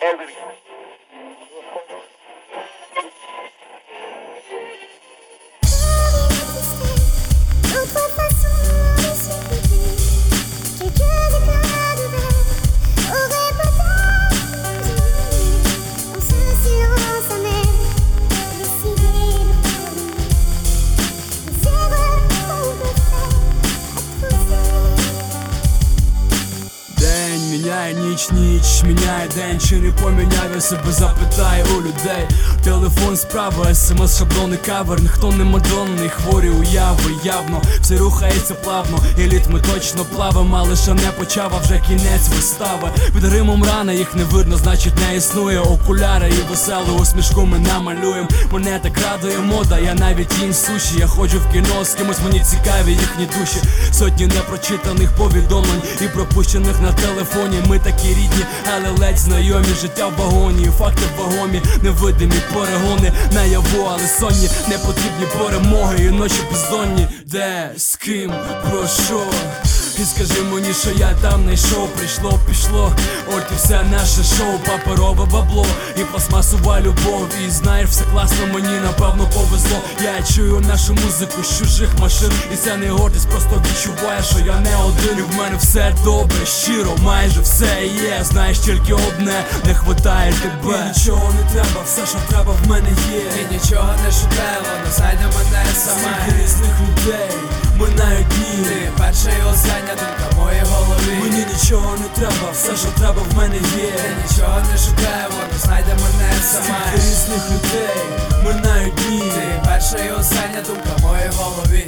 Ніч міняє день, чи не поміняв, я себе запитаю у людей. Телефон справа, смс, шаблони, кавер. Ніхто не мадонний, хворі уяви, явно все рухається плавно, і літми точно плавим, але ще не почав, а вже кінець вистави. Під римом рани, їх не видно, значить не існує. Окуляри і веселу усмішку ми намалюєм. Мене так радує мода, я навіть їм суші. Я ходжу в кіно з кимось, мені цікаві їхні душі. Сотні непрочитаних повідомлень і пропущених на телефоні. Ми такі рідні, але ледь знайомі. Життя в вагоні, факти вагомі, невидимі перегони наяву, але сонні, не потрібні перемоги і ночі бездонні. Де, з ким, про що? І скажи мені, що я там знайшов. Прийшло, пішло, от і все наше шоу. Паперове бабло і пластмасова любов. І знаєш, все класно, мені напевно повезло. Я чую нашу музику з чужих машин, і це не гордість, просто відчуваю, що я не один. І в мене все добре, щиро, майже все є. Знаєш, тільки одне, не хватає тебе. І нічого не треба, все, що треба, в мене є. І нічого не шукає, воно знайде мене саме. Скільки різних людей минають дні. Ти перша і остання думка в моїй голові. Мені нічого не треба, все, що треба, в мене є. Ти нічого не шукає, воно знайде мене саме. Скільки різних людей минають дні. Ти перша і остання думка в моїй голові.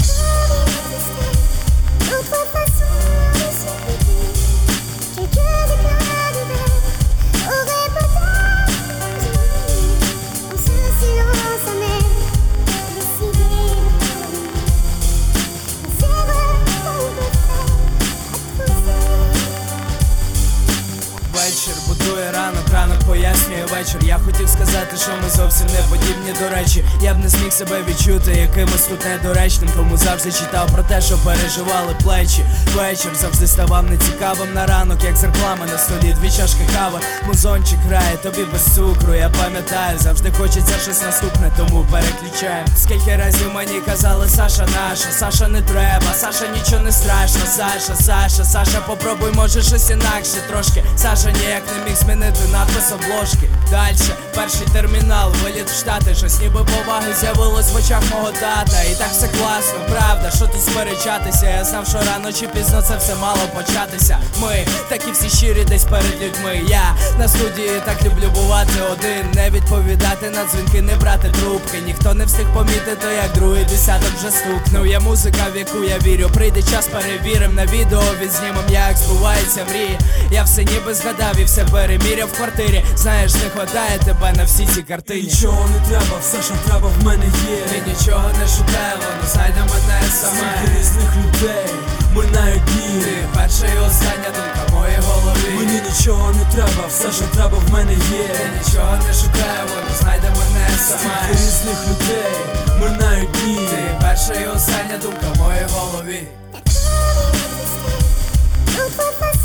Вечір будує ранок, ранок пояснює вечір. Я хотів сказати, що ми зовсім не подібні, до речі. Я б не зміг себе відчути якимось тут недоречним, тому завжди читав про те, що переживали плечі. Вечір завжди ставав нецікавим на ранок, як з реклами на столі, 2 чашки кави. Музончик грає, тобі без цукру, я пам'ятаю, завжди хочеться щось наступне, тому переключаємо. Скільки разів мені казали, Саша наша, Саша не треба, Саша нічого не страшно, Саша, попробуй, може щось інакше трошки. Саша ніяк не міг змінити надпис обложки. Дальше, перший термінал, виліт в Штати. Щось ніби поваги з'явилось в очах мого тата. І так все класно, правда, що тут сперечатися. Я знав, що рано чи пізно це все мало початися. Ми такі всі щирі десь перед людьми. Я на студії так люблю бувати один, не відповідати на дзвінки, не брати трубки. Ніхто не встиг помітити, як другий десяток вже стукнув. Я музика, в яку я вірю, прийде час, перевірим. На відео відзнімем, як збуваються мрії. Я все ніби згадав і все переміряв в квартирі. Знаєш, не хватає тебе на всі ці картині. Нічого не треба, все, що треба, в мене є. Ти нічого не шукає, воно знайде мене саме. Скільки різних людей минають дні. Ти перша і остання думка в моїй голові. Мені нічого не треба, все, що треба, в мене є. Ти нічого не шукає, воно знайде мене саме. Скільки різних людей минають дні. Ти перша і остання думка в моїй голові.